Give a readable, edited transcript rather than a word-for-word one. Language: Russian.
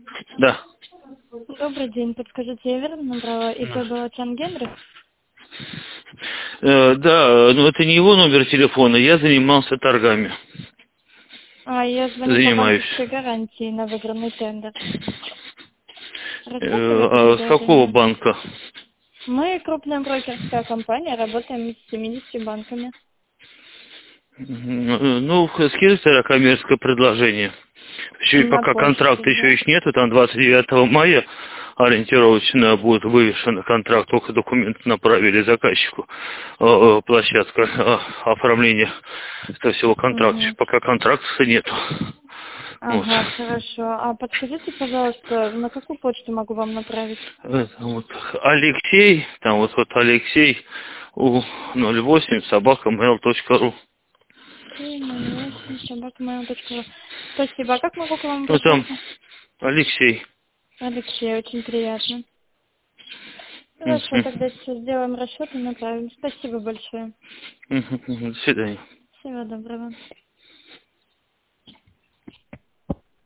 Да. Добрый день. Подскажите, я верно набрала ИП Балачан Генрих? Да, но это не его номер телефона, я занимался торгами. Я звоню по Занимаюсь. банковской гарантии на выигранный тендер. Рассматриваете А с какого предложение? банка? Мы крупная брокерская компания, работаем с 70 банками. Ну, скидывайте на коммерческое предложение. Еще и На пока почту, контракта еще да? нету, там 29 мая ориентировочно будет вывешен контракт, только документы направили заказчику, площадка оформления этого всего контракта. Еще Угу. пока контракта нету. Вот. Ага, хорошо. А подскажите, пожалуйста, на какую почту могу вам направить? Это вот Алексей, там вот Алексей у 08 собака.mail.ru. 08 Спасибо. А как могу к вам Ну там обращаться? Алексей. Алексей, очень приятно. Хорошо, Мгм. тогда сейчас сделаем расчет и направим. Спасибо большое. До свидания. Всего доброго.